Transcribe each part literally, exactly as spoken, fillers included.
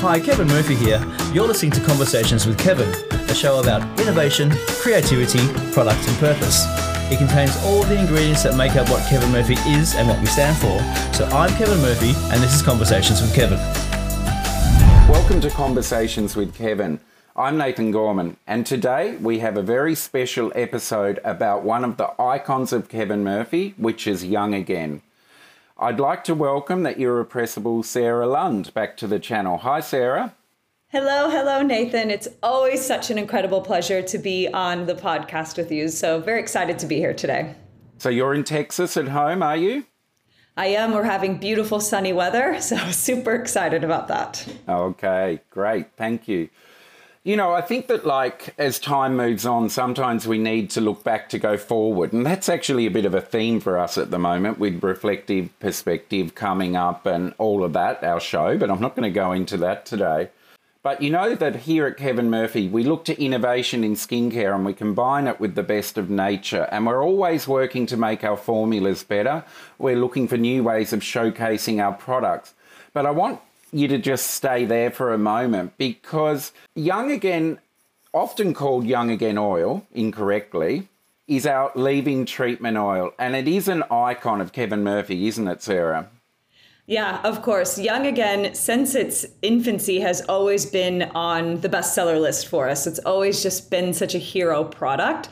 Hi, Kevin Murphy here. You're listening to Conversations with Kevin, a show about innovation, creativity, product and purpose. It contains all the ingredients that make up what Kevin Murphy is and what we stand for. So I'm Kevin Murphy, and this is Conversations with Kevin. Welcome to Conversations with Kevin. I'm Nathan Gorman, and today we have a very special episode about one of the icons of Kevin Murphy, which is Young Again. I'd like to welcome the irrepressible Sarah Lund back to the channel. Hi, Sarah. Hello, hello, Nathan. It's always such an incredible pleasure to be on the podcast with you. So very excited to be here today. So you're in Texas at home, are you? I am. We're having beautiful sunny weather, so super excited about that. Okay, great. Thank you. You know, I think that, like, as time moves on, sometimes we need to look back to go forward. And that's actually a bit of a theme for us at the moment with reflective perspective coming up and all of that, our show. But I'm not going to go into that today. But you know that here at Kevin Murphy, we look to innovation in skincare and we combine it with the best of nature. And we're always working to make our formulas better. We're looking for new ways of showcasing our products. But I want you to just stay there for a moment, because Young Again, often called Young Again oil incorrectly, is our leave-in treatment oil. And it is an icon of Kevin Murphy, isn't it, Sarah? Yeah, of course. Young Again, since its infancy, has always been on the bestseller list for us. It's always just been such a hero product.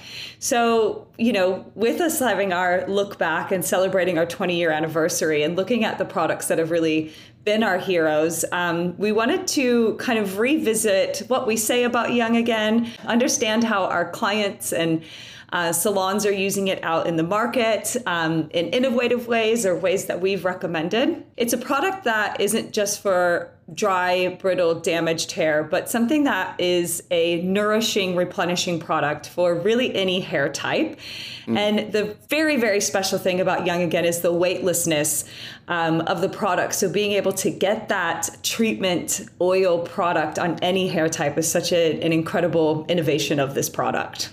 So, you know, with us having our look back and celebrating our twenty year anniversary and looking at the products that have really been our heroes, um, we wanted to kind of revisit what we say about Young Again, understand how our clients and Uh, salons are using it out in the market um, in innovative ways or ways that we've recommended. It's a product that isn't just for dry, brittle, damaged hair, but something that is a nourishing, replenishing product for really any hair type. Mm. And the very, very special thing about Young Again is the weightlessness um, of the product. So being able to get that treatment oil product on any hair type is such a, an incredible innovation of this product.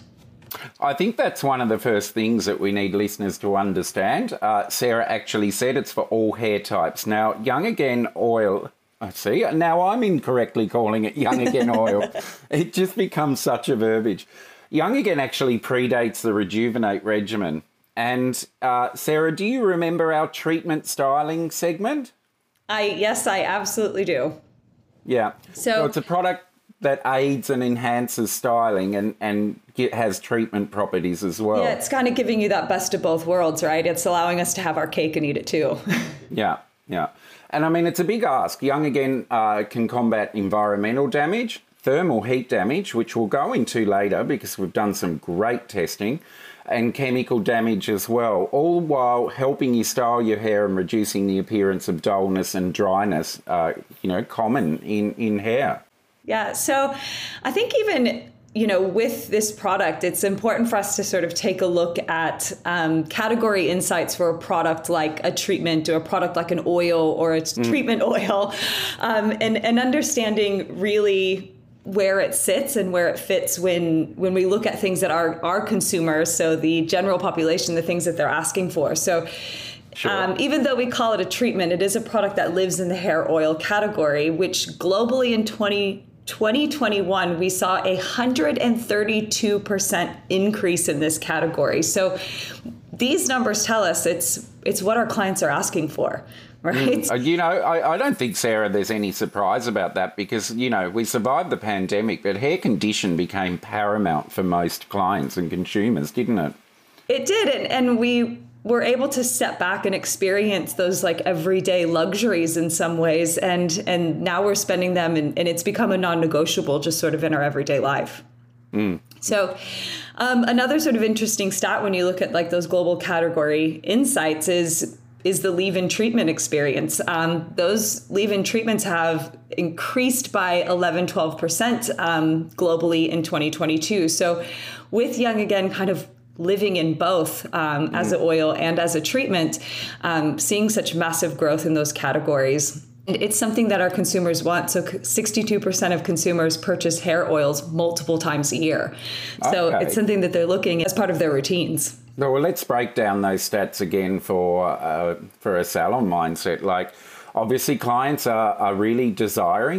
I think that's one of the first things that we need listeners to understand. Uh, Sarah actually said it's for all hair types. Now, Young Again oil, I see, now I'm incorrectly calling it Young Again oil. It just becomes such a verbiage. Young Again actually predates the Rejuvenate regimen. And uh, Sarah, do you remember our treatment styling segment? I Yes, I absolutely do. Yeah. So, so it's a product that aids and enhances styling and, and get, has treatment properties as well. Yeah, it's kind of giving you that best of both worlds, right? It's allowing us to have our cake and eat it too. Yeah, yeah. And I mean, it's a big ask. Young Again uh, can combat environmental damage, thermal heat damage, which we'll go into later because we've done some great testing, and chemical damage as well, all while helping you style your hair and reducing the appearance of dullness and dryness, uh, you know, common in, in hair. Yeah, so I think even, you know, with this product, it's important for us to sort of take a look at um, category insights for a product like a treatment or a product like an oil or a mm. treatment oil, um, and, and understanding really where it sits and where it fits when when we look at things that our, our consumers, so the general population, the things that they're asking for. So Sure. Um, even though we call it a treatment, it is a product that lives in the hair oil category, which globally in twenty twenty-one, we saw a one hundred thirty-two percent increase in this category. So these numbers tell us it's it's what our clients are asking for, right? Mm. You know, I, I don't think, Sarah, there's any surprise about that because, you know, we survived the pandemic, but hair condition became paramount for most clients and consumers, didn't it? It did, and, and we we're able to step back and experience those like everyday luxuries in some ways. And and now we're spending them and, and it's become a non-negotiable just sort of in our everyday life. Mm. So um, another sort of interesting stat when you look at like those global category insights is is the leave-in treatment experience. Um, those leave-in treatments have increased by eleven, twelve percent um, globally in twenty twenty-two. So with Young Again kind of living in both um, mm. as an oil and as a treatment, um, seeing such massive growth in those categories. It's something that our consumers want. So sixty-two percent of consumers purchase hair oils multiple times a year. So okay. It's something that they're looking as part of their routines. Well, let's break down those stats again for uh, for a salon mindset. Like, obviously, clients are, are really desiring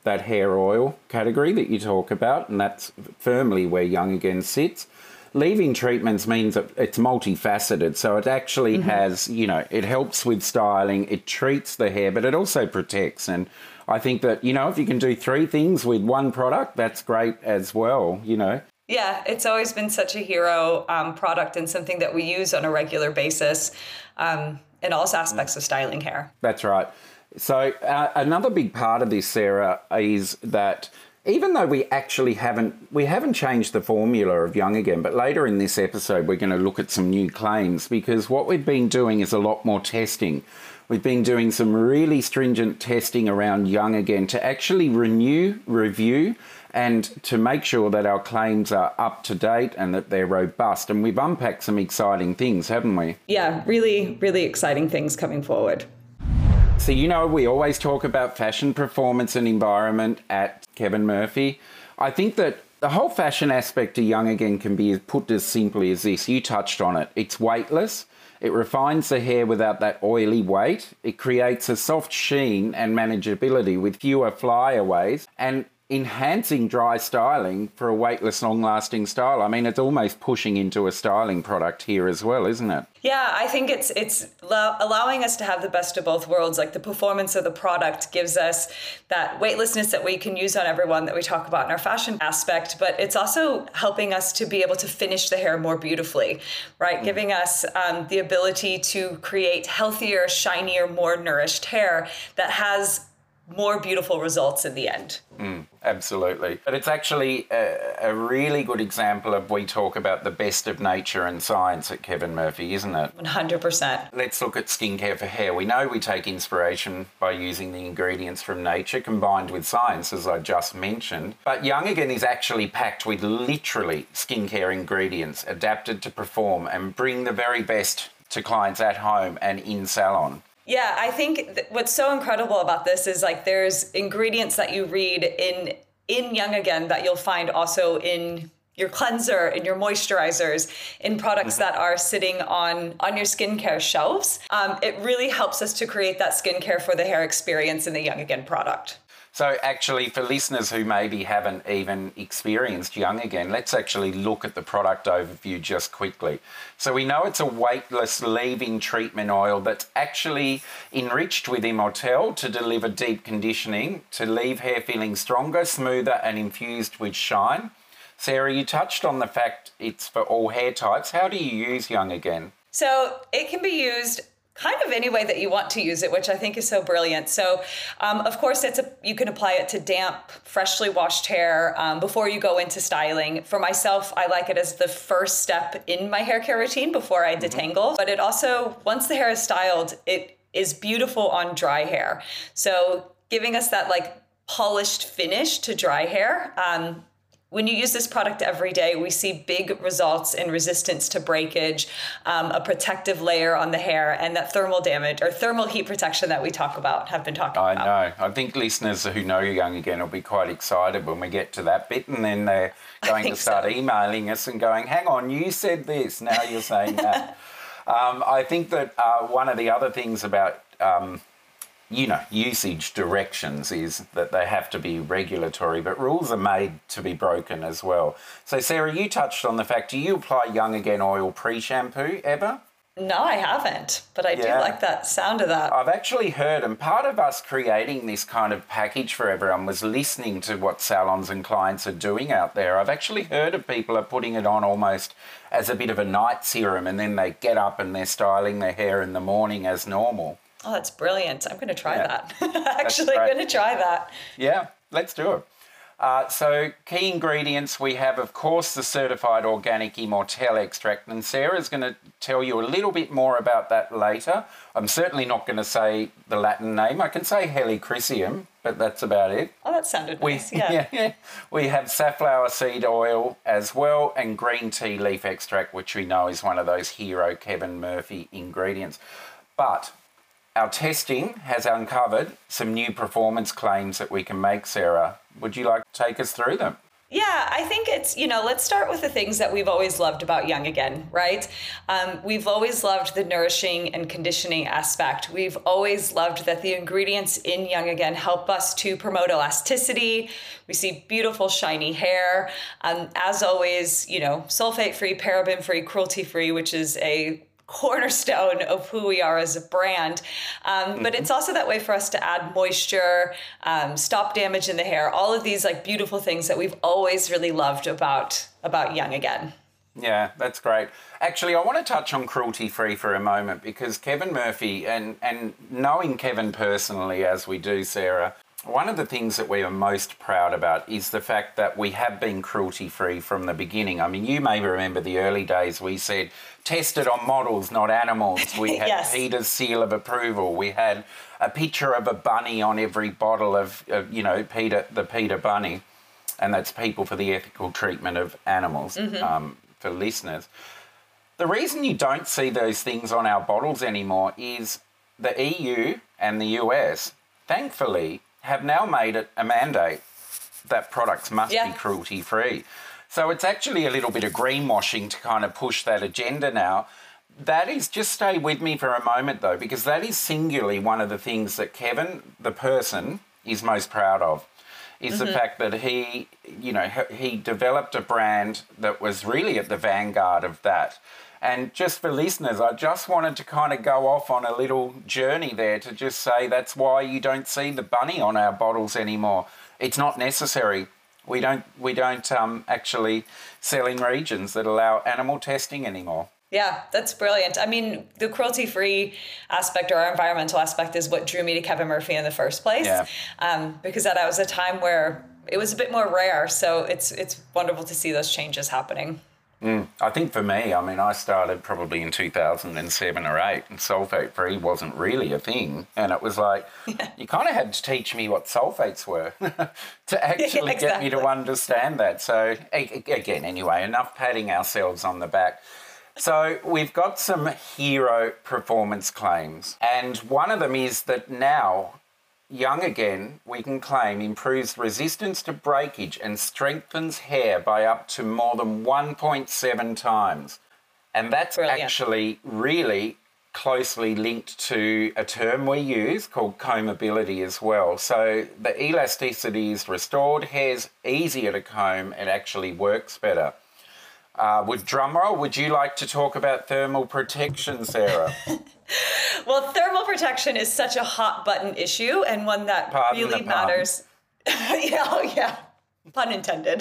that hair oil category that you talk about, and that's firmly where Young Again sits. Leave-in treatments means that it's multifaceted, so it actually mm-hmm. has, you know, it helps with styling, it treats the hair, but it also protects. And I think that, you know, if you can do three things with one product, that's great as well, you know. Yeah, it's always been such a hero um, product and something that we use on a regular basis um, in all aspects of styling hair. That's right. So uh, another big part of this, Sarah, is that even though we actually haven't, we haven't changed the formula of Young Again, but later in this episode, we're going to look at some new claims, because what we've been doing is a lot more testing. We've been doing some really stringent testing around Young Again to actually renew, review, and to make sure that our claims are up to date and that they're robust. And we've unpacked some exciting things, haven't we? Yeah, really, really exciting things coming forward. So, you know, we always talk about fashion, performance and environment at Kevin Murphy. I think that the whole fashion aspect of Young Again can be put as simply as this. You touched on it. It's weightless. It refines the hair without that oily weight. It creates a soft sheen and manageability with fewer flyaways, and enhancing dry styling for a weightless, long-lasting style. I mean, it's almost pushing into a styling product here as well, isn't it? Yeah, I think it's it's allowing us to have the best of both worlds. Like, the performance of the product gives us that weightlessness that we can use on everyone that we talk about in our fashion aspect, but it's also helping us to be able to finish the hair more beautifully, right? Mm. Giving us um, the ability to create healthier, shinier, more nourished hair that has more beautiful results in the end. Mm, absolutely. But it's actually a, a really good example of, we talk about the best of nature and science at Kevin Murphy, isn't it? one hundred percent. Let's look at skincare for hair. We know we take inspiration by using the ingredients from nature combined with science, as I just mentioned. But Young Again is actually packed with literally skincare ingredients adapted to perform and bring the very best to clients at home and in salon. Yeah, I think th- what's so incredible about this is, like, there's ingredients that you read in in Young Again that you'll find also in your cleanser, in your moisturizers, in products mm-hmm. that are sitting on, on your skincare shelves. Um, it really helps us to create that skincare for the hair experience in the Young Again product. So actually, for listeners who maybe haven't even experienced Young Again, let's actually look at the product overview just quickly. So we know it's a weightless leave-in treatment oil that's actually enriched with Immortelle to deliver deep conditioning, to leave hair feeling stronger, smoother and infused with shine. Sarah, you touched on the fact it's for all hair types. How do you use Young Again? So it can be used kind of any way that you want to use it, which I think is so brilliant. So, um, of course, it's a, you can apply it to damp, freshly washed hair um, before you go into styling. For myself, I like it as the first step in my hair care routine before I detangle. Mm-hmm. But it also, once the hair is styled, it is beautiful on dry hair. So giving us that, like, polished finish to dry hair. Um, When you use this product every day, we see big results in resistance to breakage, um, a protective layer on the hair, and that thermal damage or thermal heat protection that we talk about, have been talking I about. I know. I think listeners who know Young Again will be quite excited when we get to that bit, and then they're going to start so. emailing us and going, hang on, you said this, now you're saying that. um, I think that uh, one of the other things about... Um, you know, usage directions is that they have to be regulatory, but rules are made to be broken as well. So, Sarah, you touched on the fact, do you apply Young Again oil pre-shampoo ever? No, I haven't, but I yeah. do like that sound of that. I've actually heard, and part of us creating this kind of package for everyone was listening to what salons and clients are doing out there. I've actually heard of people are putting it on almost as a bit of a night serum, and then they get up and they're styling their hair in the morning as normal. Oh, that's brilliant. I'm going to try yeah. that. Actually, I'm going to try that. Yeah, let's do it. Uh, so key ingredients, we have, of course, the certified organic Immortelle extract, and Sarah's going to tell you a little bit more about that later. I'm certainly not going to say the Latin name. I can say Helichrysum, but that's about it. Oh, that sounded we, nice, yeah. yeah. We have safflower seed oil as well, and green tea leaf extract, which we know is one of those hero Kevin Murphy ingredients. But our testing has uncovered some new performance claims that we can make, Sarah. Would you like to take us through them? Yeah, I think it's, you know, let's start with the things that we've always loved about Young Again, right? Um, we've always loved the nourishing and conditioning aspect. We've always loved that the ingredients in Young Again help us to promote elasticity. We see beautiful, shiny hair. Um, as always, you know, sulfate-free, paraben-free, cruelty-free, which is a cornerstone of who we are as a brand. Um, mm-hmm. But it's also that way for us to add moisture, um, stop damage in the hair, all of these like beautiful things that we've always really loved about, about Young Again. Yeah, that's great. Actually, I want to touch on cruelty-free for a moment because Kevin Murphy, and, and knowing Kevin personally as we do, Sarah, one of the things that we are most proud about is the fact that we have been cruelty-free from the beginning. I mean, you may remember the early days we said, tested on models, not animals. We had yes. Peter's seal of approval. We had a picture of a bunny on every bottle of, of you know, Peter, the Peter Bunny. And that's People for the Ethical Treatment of Animals, mm-hmm. um, for listeners. The reason you don't see those things on our bottles anymore is the E U and the U S, thankfully, have now made it a mandate that products must yeah. be cruelty-free. So it's actually a little bit of greenwashing to kind of push that agenda now. That is, just stay with me for a moment though, because that is singularly one of the things that Kevin, the person, is most proud of, is mm-hmm. the fact that he, you know, he developed a brand that was really at the vanguard of that. And just for listeners, I just wanted to kind of go off on a little journey there to just say that's why you don't see the bunny on our bottles anymore. It's not necessary. We don't we don't um, actually sell in regions that allow animal testing anymore. Yeah, that's brilliant. I mean, the cruelty-free aspect or our environmental aspect is what drew me to Kevin Murphy in the first place. Yeah. Um, because that was a time where it was a bit more rare. So it's it's wonderful to see those changes happening. Mm, I think for me, I mean, I started probably in two thousand seven or eight, and sulfate-free wasn't really a thing. And it was like, yeah. you kind of had to teach me what sulfates were to actually yeah, exactly. get me to understand that. So again, anyway, enough patting ourselves on the back. So we've got some hero performance claims. And one of them is that now, Young Again, we can claim, improves resistance to breakage and strengthens hair by up to more than one point seven times. And that's Brilliant. Actually really closely linked to a term we use called combability as well. So the elasticity is restored, hair's easier to comb, it actually works better. Uh, with drumroll, would you like to talk about thermal protection, Sarah? Well, thermal protection is such a hot button issue and one that Pardon really matters. yeah, oh, yeah, pun intended.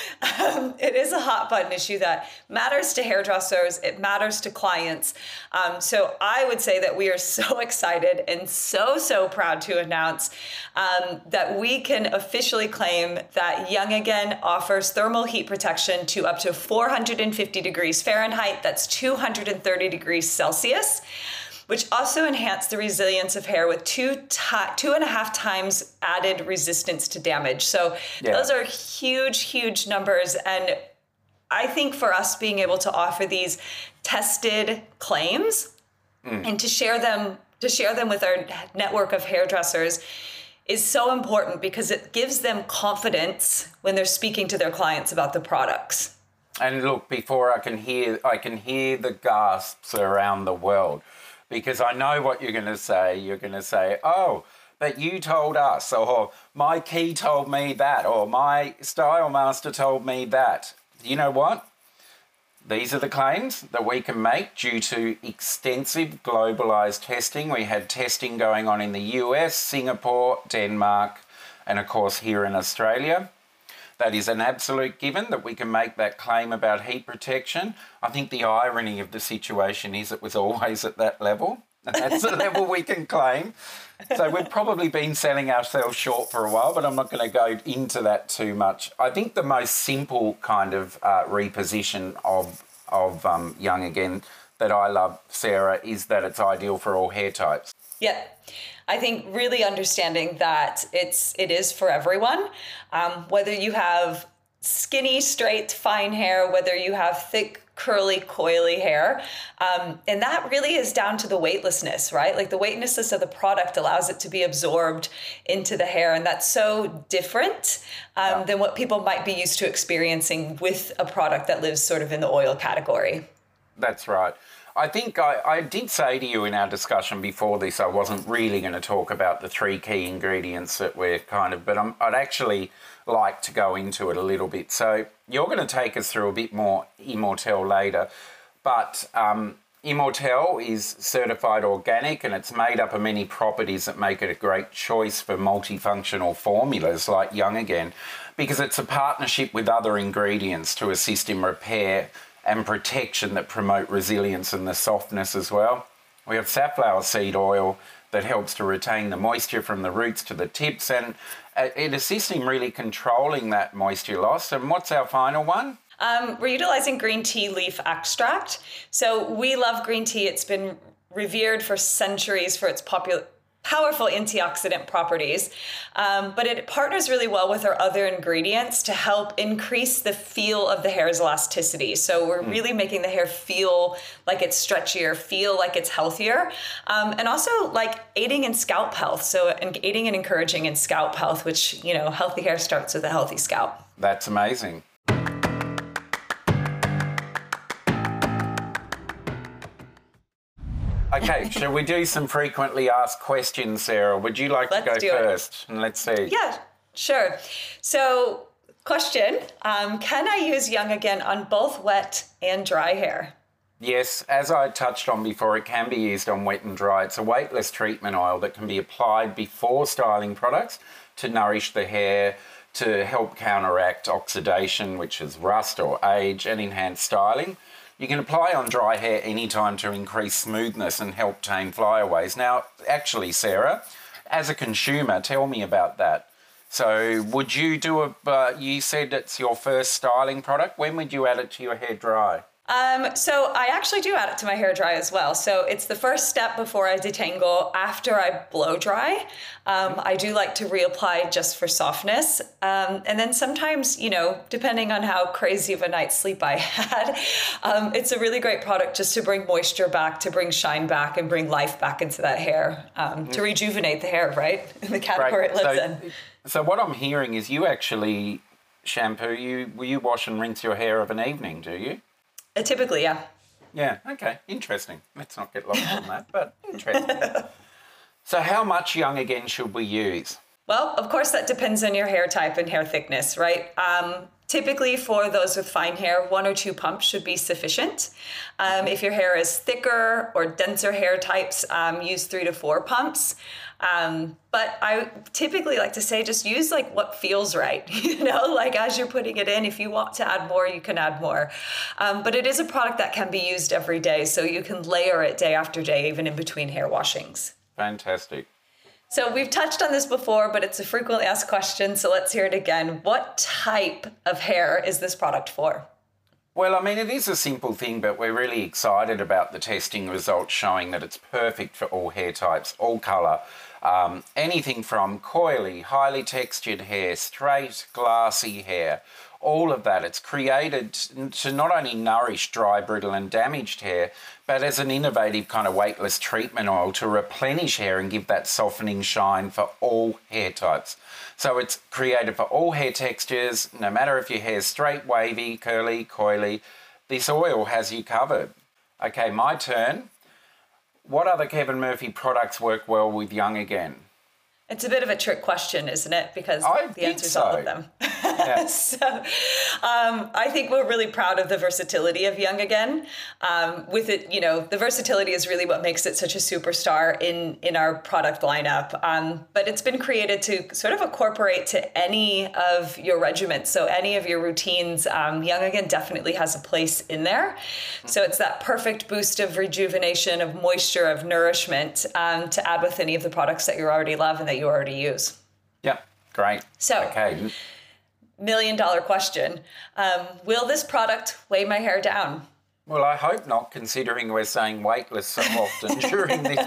Um, it is a hot button issue that matters to hairdressers. It matters to clients. Um, so I would say that we are so excited and so, so proud to announce um, that we can officially claim that Young Again offers thermal heat protection to up to four hundred fifty degrees Fahrenheit. That's two hundred thirty degrees Celsius. Which also enhance the resilience of hair with two ti- two and a half times added resistance to damage. So yeah. those are huge, huge numbers. And I think for us being able to offer these tested claims mm. and to share them to share them with our network of hairdressers is so important because it gives them confidence when they're speaking to their clients about the products. And look, before I can hear I can hear the gasps around the world. Because I know what you're going to say. You're going to say, oh, but you told us, or my key told me that, or my style master told me that. You know what? These are the claims that we can make due to extensive globalized testing. We had testing going on in the U S, Singapore, Denmark, and of course here in Australia. That is an absolute given that we can make that claim about heat protection. I think the irony of the situation is it was always at that level, and that's the level we can claim. So we've probably been selling ourselves short for a while, but I'm not going to go into that too much. I think the most simple kind of uh, reposition of, of um, Young Again that I love, Sarah, is that it's ideal for all hair types. Yeah. I think really understanding that it's it is for everyone, um, whether you have skinny, straight, fine hair, whether you have thick, curly, coily hair. Um, and that really is down to the weightlessness, right? Like the weightlessness of the product allows it to be absorbed into the hair. And that's so different um, yeah. than what people might be used to experiencing with a product that lives sort of in the oil category. That's right. I think I, I did say to you in our discussion before this, I wasn't really going to talk about the three key ingredients that we're kind of, but I'm, I'd actually like to go into it a little bit. So you're going to take us through a bit more Immortelle later, but um, Immortelle is certified organic and it's made up of many properties that make it a great choice for multifunctional formulas like Young Again, because it's a partnership with other ingredients to assist in repair and protection that promote resilience and the softness as well. We have safflower seed oil that helps to retain the moisture from the roots to the tips, and it assists in really controlling that moisture loss. And what's our final one? Um, we're utilizing green tea leaf extract. So we love green tea. It's been revered for centuries for its popular, powerful antioxidant properties, um, but it partners really well with our other ingredients to help increase the feel of the hair's elasticity. So we're mm. really making the hair feel like it's stretchier, feel like it's healthier, um, and also like aiding in scalp health. So and aiding and encouraging in scalp health, which, you know, healthy hair starts with a healthy scalp. That's amazing. Okay, shall we do some frequently asked questions, Sarah? Would you like let's to go first? It. And let's see. Yeah, sure. So, question, um, can I use Young Again on both wet and dry hair? Yes, as I touched on before, it can be used on wet and dry. It's a weightless treatment oil that can be applied before styling products to nourish the hair, to help counteract oxidation, which is rust or age, and enhance styling. You can apply on dry hair anytime to increase smoothness and help tame flyaways. Now, actually, Sarah, as a consumer, tell me about that. So would you do a, uh, you said it's your first styling product. When would you add it to your hair dry? Um, so I actually do add it to my hair dry as well. So it's the first step before I detangle. After I blow dry, um, I do like to reapply just for softness. Um, and then sometimes, you know, depending on how crazy of a night's sleep I had, um, it's a really great product just to bring moisture back, to bring shine back and bring life back into that hair, um, to rejuvenate the hair, right? In the category it lives so, in. So what I'm hearing is you actually shampoo, you, will you wash and rinse your hair of an evening, do you? Uh, typically, yeah. Yeah, okay, interesting. Let's not get lost on that, but interesting. So how much Young Again should we use? Well, of course, that depends on your hair type and hair thickness, right? Um, typically, for those with fine hair, one or two pumps should be sufficient. Um, if your hair is thicker or denser hair types, um, use three to four pumps. Um, but I typically like to say just use like what feels right, you know, like as you're putting it in, if you want to add more, you can add more. Um, but it is a product that can be used every day, so you can layer it day after day, even in between hair washings. Fantastic. So we've touched on this before, but it's a frequently asked question, so let's hear it again. What type of hair is this product for? Well, I mean, it is a simple thing, but we're really excited about the testing results showing that it's perfect for all hair types, all colour. Um, anything from coily, highly textured hair, straight, glassy hair, all of that. It's created to not only nourish dry, brittle and damaged hair, but as an innovative kind of weightless treatment oil to replenish hair and give that softening shine for all hair types. So it's created for all hair textures, no matter if your hair's straight, wavy, curly, coily, this oil has you covered. Okay, my turn. What other Kevin Murphy products work well with Young Again? It's a bit of a trick question, isn't it? Because I the answer is so. all of them. Yeah. so um, I think we're really proud of the versatility of Young Again. Um, with it, you know, the versatility is really what makes it such a superstar in, in our product lineup. Um, but it's been created to sort of incorporate to any of your regimens. So any of your routines, um, Young Again definitely has a place in there. So it's that perfect boost of rejuvenation, of moisture, of nourishment um, to add with any of the products that you already love and that you already use. Yep, great. So, okay. Million dollar question. Um, will this product weigh my hair down? Well, I hope not, considering we're saying weightless so often during this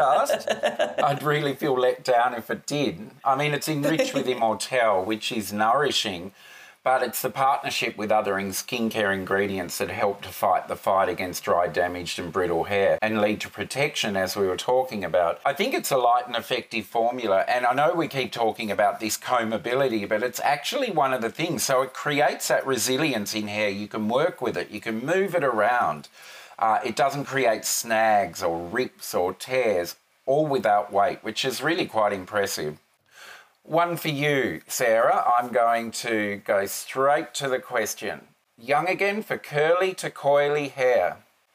podcast. I'd really feel let down if it did. I mean, it's enriched with Immortelle, which is nourishing, but it's the partnership with other in- skincare ingredients that help to fight the fight against dry, damaged and brittle hair and lead to protection, as we were talking about. I think it's a light and effective formula, and I know we keep talking about this combability, but it's actually one of the things. So it creates that resilience in hair. You can work with it, you can move it around. Uh, it doesn't create snags or rips or tears, all without weight, which is really quite impressive. One for you, Sarah. I'm going to go straight to the question. Young again for curly to coily hair.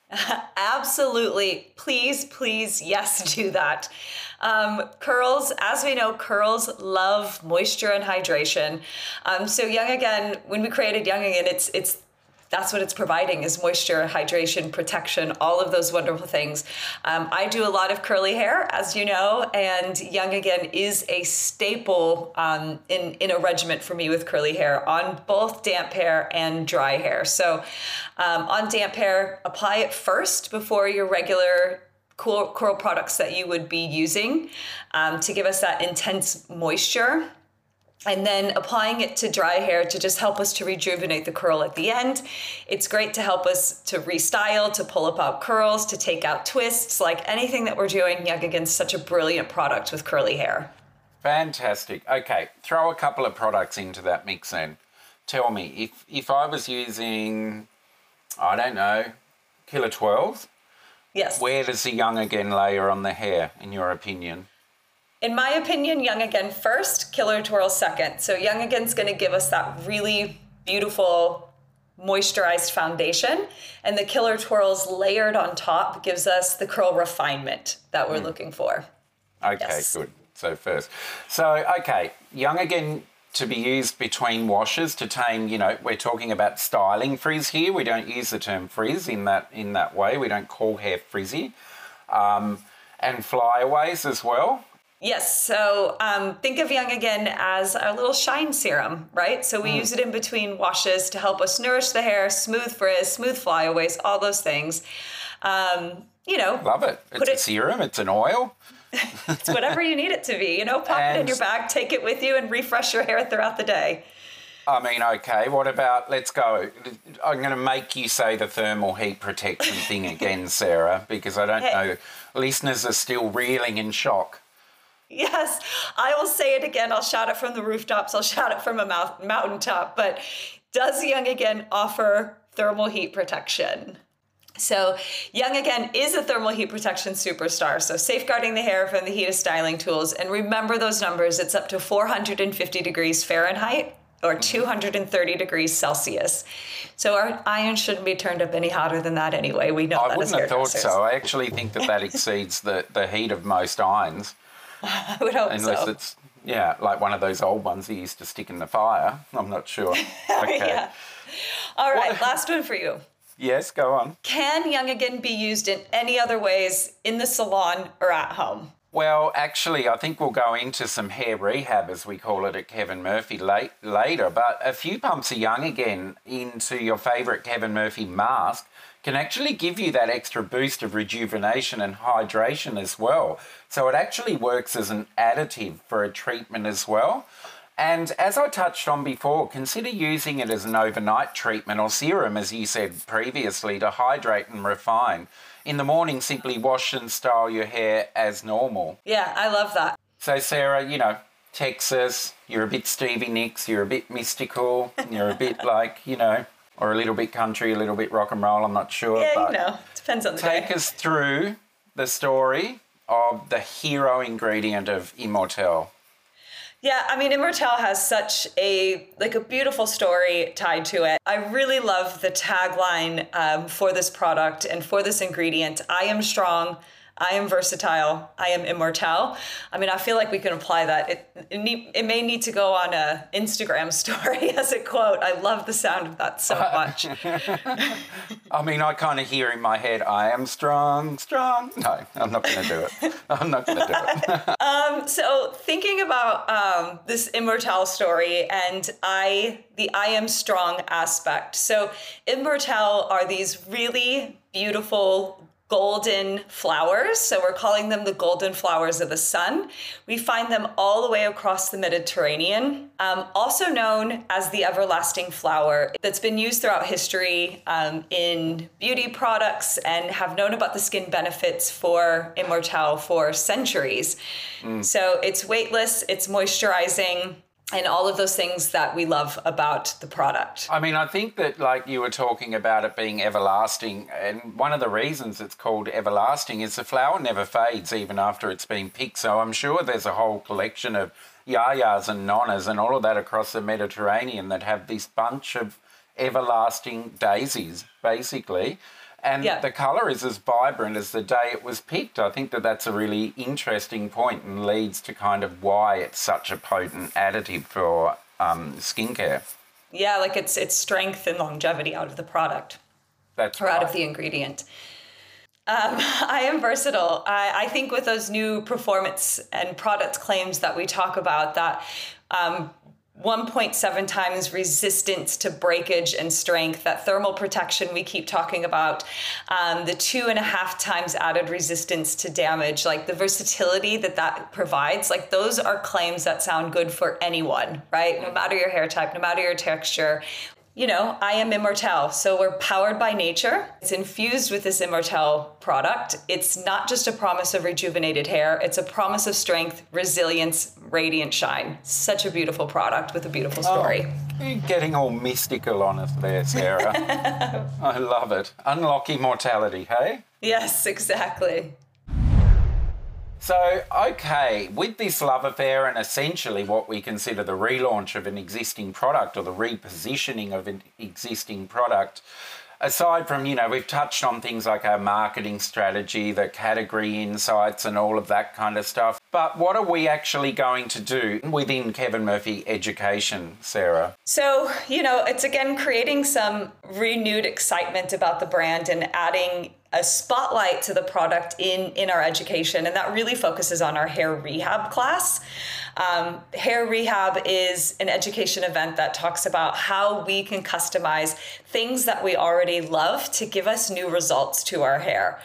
Absolutely. Please, please, yes, do that. Um, curls, as we know, curls love moisture and hydration. Um, so Young Again, when we created Young Again, it's it's that's what it's providing, is moisture, hydration, protection, all of those wonderful things. Um, I do a lot of curly hair, as you know, and Young Again is a staple um, in, in a regimen for me with curly hair on both damp hair and dry hair. So um, on damp hair, apply it first before your regular curl, curl products that you would be using um, to give us that intense moisture. And then applying it to dry hair to just help us to rejuvenate the curl at the end. It's great to help us to restyle, to pull up out curls, to take out twists, like anything that we're doing. Young Again's such a brilliant product with curly hair. Fantastic. Okay, throw a couple of products into that mix then. Tell me, if, if I was using, I don't know, Killer twelve, yes, where does the Young Again layer on the hair, in your opinion? In my opinion, Young Again first, Killer Twirl second. So Young Again's going to give us that really beautiful moisturized foundation, and the Killer Twirls layered on top gives us the curl refinement that we're mm. looking for. Okay, yes. Good. So first. So, okay, Young Again to be used between washes to tame, you know, we're talking about styling frizz here. We don't use the term frizz in that, in that way. We don't call hair frizzy. Um, and flyaways as well. Yes, so um, think of Young Again as our little shine serum, right? So we mm. use it in between washes to help us nourish the hair, smooth frizz, smooth flyaways, all those things. Um, you know. Love it. It's a it, serum, it's an oil. It's whatever you need it to be. You know, pop and it in your bag, take it with you and refresh your hair throughout the day. I mean, okay, what about, let's go. I'm going to make you say the thermal heat protection thing again, Sarah, because I don't hey. know, listeners are still reeling in shock. Yes, I will say it again. I'll shout it from the rooftops. I'll shout it from a mouth, mountaintop. But does Young Again offer thermal heat protection? So Young Again is a thermal heat protection superstar. So safeguarding the hair from the heat of styling tools. And remember those numbers. It's up to four hundred fifty degrees Fahrenheit or two hundred thirty degrees Celsius. So our iron shouldn't be turned up any hotter than that anyway. We know I that as wouldn't have thought hairdressers. so. I actually think that that exceeds the, the heat of most irons. I would hope Unless so. it's, yeah, like one of those old ones you used to stick in the fire. I'm not sure. Okay. Yeah. All right, What? last one for you. Yes, go on. Can Young Again be used in any other ways in the salon or at home? Well, actually, I think we'll go into some hair rehab, as we call it at Kevin Murphy, late, later. But a few pumps of Young Again into your favourite Kevin Murphy mask can actually give you that extra boost of rejuvenation and hydration as well. So it actually works as an additive for a treatment as well. And as I touched on before, consider using it as an overnight treatment or serum, as you said previously, to hydrate and refine. In the morning, simply wash and style your hair as normal. Yeah, I love that. So, Sarah, you know, Texas, you're a bit Stevie Nicks, you're a bit mystical, you're a bit like, you know, or a little bit country, a little bit rock and roll, I'm not sure. Yeah, but you know, depends on the take day. us through the story of the hero ingredient of Immortelle. Yeah, I mean, Immortelle has such a, like a beautiful story tied to it. I really love the tagline um, for this product and for this ingredient. I am strong, I am versatile, I am Immortelle. I mean, I feel like we can apply that. It, it, need, it may need to go on a Instagram story as a quote. I love the sound of that so much. I mean, I kind of hear in my head, I am strong, strong. No, I'm not going to do it. I'm not going to do it. um, so thinking about um, this Immortelle story and I, the I am strong aspect. So Immortelle are these really beautiful golden flowers. So we're calling them the golden flowers of the sun. We find them all the way across the Mediterranean, um, also known as the everlasting flower, that's been used throughout history um, in beauty products and have known about the skin benefits for Immortelle for centuries. Mm. So it's weightless, it's moisturizing, and all of those things that we love about the product. I mean, I think that, like you were talking about it being everlasting, and one of the reasons it's called everlasting is the flower never fades even after it's been picked. So I'm sure there's a whole collection of yayas and nonnas and all of that across the Mediterranean that have this bunch of everlasting daisies, basically. And yeah. the colour is as vibrant as the day it was picked. I think that that's a really interesting point and leads to kind of why it's such a potent additive for um, skincare. Yeah, like it's it's strength and longevity out of the product. That's or right. out of the ingredient. Um, I am versatile. I, I think with those new performance and product claims that we talk about, that um, one point seven times resistance to breakage and strength, that thermal protection we keep talking about, um, the two and a half times added resistance to damage, like the versatility that that provides, like those are claims that sound good for anyone, right? No matter your hair type, no matter your texture. You know, I am Immortelle, so we're powered by nature. It's infused with this Immortelle product. It's not just a promise of rejuvenated hair, it's a promise of strength, resilience, radiant shine. Such a beautiful product with a beautiful story. Oh, you're getting all mystical on us there, Sarah. I love it. Unlock immortality, hey? Yes, exactly. So, okay, with this love affair and essentially what we consider the relaunch of an existing product or the repositioning of an existing product, aside from, you know, we've touched on things like our marketing strategy, the category insights and all of that kind of stuff, but what are we actually going to do within Kevin Murphy Education, Sarah? So, you know, it's again creating some renewed excitement about the brand and adding a spotlight to the product in, in our education, and that really focuses on our hair rehab class. Um, hair rehab is an education event that talks about how we can customize things that we already love to give us new results to our hair.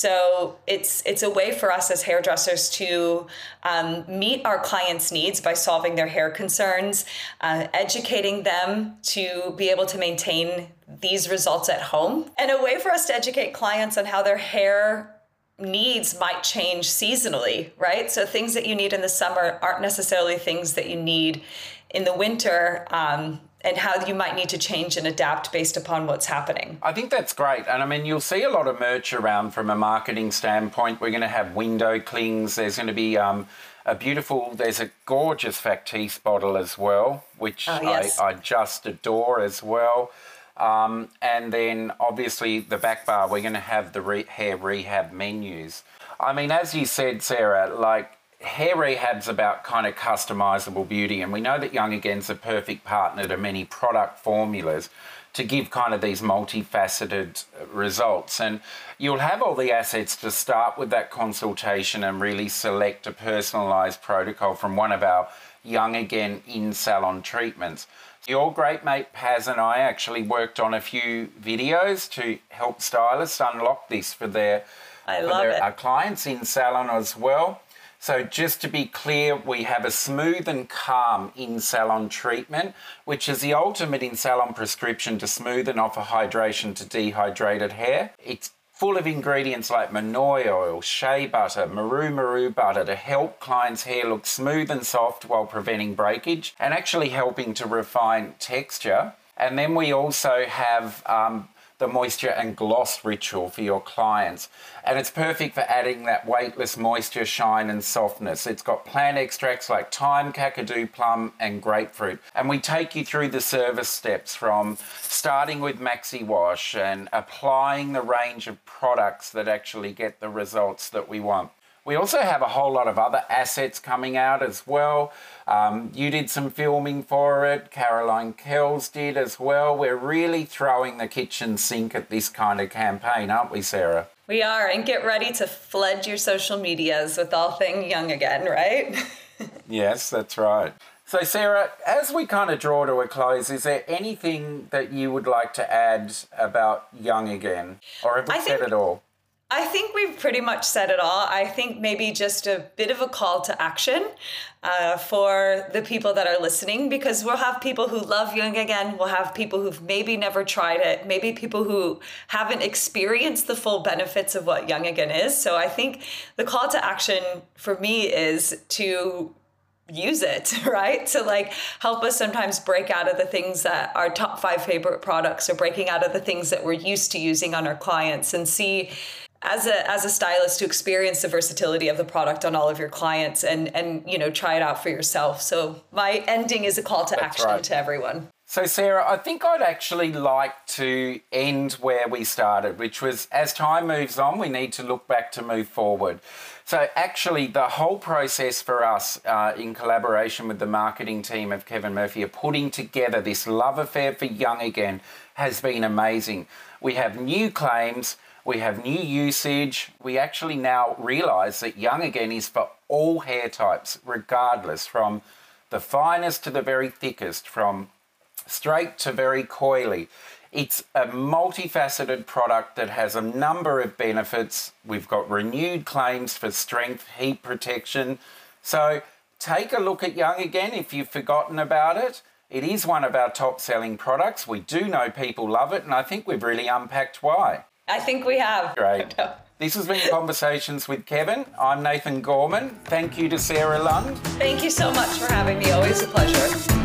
So it's it's a way for us as hairdressers to um, meet our clients' needs by solving their hair concerns, uh, educating them to be able to maintain these results at home, and a way for us to educate clients on how their hair needs might change seasonally, right? So things that you need in the summer aren't necessarily things that you need in the winter, um, and how you might need to change and adapt based upon what's happening. I think that's great. And I mean, you'll see a lot of merch around from a marketing standpoint. We're going to have window clings. There's going to be um, a beautiful, there's a gorgeous Factice bottle as well, which oh, yes. I, I just adore as well. Um, and then obviously the back bar, we're going to have the re- hair rehab menus. I mean, as you said, Sarah, like hair rehab's about kind of customizable beauty. And we know that Young Again's a perfect partner to many product formulas to give kind of these multifaceted results. And you'll have all the assets to start with that consultation and really select a personalised protocol from one of our Young Again in-salon treatments. Your great mate Paz and I actually worked on a few videos to help stylists unlock this for their, I for love their it. our clients in salon as well. So just to be clear, we have a smooth and calm in-salon treatment, which is the ultimate in-salon prescription to smooth and offer hydration to dehydrated hair. It's full of ingredients like Monoi oil, shea butter, maru maru butter to help clients' hair look smooth and soft while preventing breakage and actually helping to refine texture. And then we also have um, the moisture and gloss ritual for your clients. And it's perfect for adding that weightless moisture, shine and softness. It's got plant extracts like thyme, kakadu, plum and grapefruit. And we take you through the service steps from starting with Maxi Wash and applying the range of products that actually get the results that we want. We also have a whole lot of other assets coming out as well. Um, you did some filming for it. Caroline Kells did as well. We're really throwing the kitchen sink at this kind of campaign, aren't we, Sarah? We are, and get ready to flood your social medias with all thing Young Again, right? Yes, that's right. So, Sarah, as we kind of draw to a close, is there anything that you would like to add about Young Again? Or have we I said think- it all? I think we've pretty much said it all. I think maybe just a bit of a call to action uh, for the people that are listening, because we'll have people who love Young Again. We'll have people who've maybe never tried it, maybe people who haven't experienced the full benefits of what Young Again is. So I think the call to action for me is to use it, right? To like help us sometimes break out of the things that our top five favorite products, or breaking out of the things that we're used to using on our clients, and see as a as a stylist to experience the versatility of the product on all of your clients, and and you know, try it out for yourself. So my ending is a call to That's action right. to everyone. So Sarah, I think I'd actually like to end where we started, which was, as time moves on, we need to look back to move forward. So actually the whole process for us uh, in collaboration with the marketing team of Kevin Murphy of putting together this love affair for Young Again has been amazing. We have new claims, we have new usage. We actually now realise that Young Again is for all hair types, regardless, from the finest to the very thickest, from straight to very coily. It's a multifaceted product that has a number of benefits. We've got renewed claims for strength, heat protection. So take a look at Young Again if you've forgotten about it. It is one of our top selling products. We do know people love it, and I think we've really unpacked why. I think we have. Great. This has been Conversations with Kevin. I'm Nathan Gorman. Thank you to Sarah Lund. Thank you so much for having me. Always a pleasure.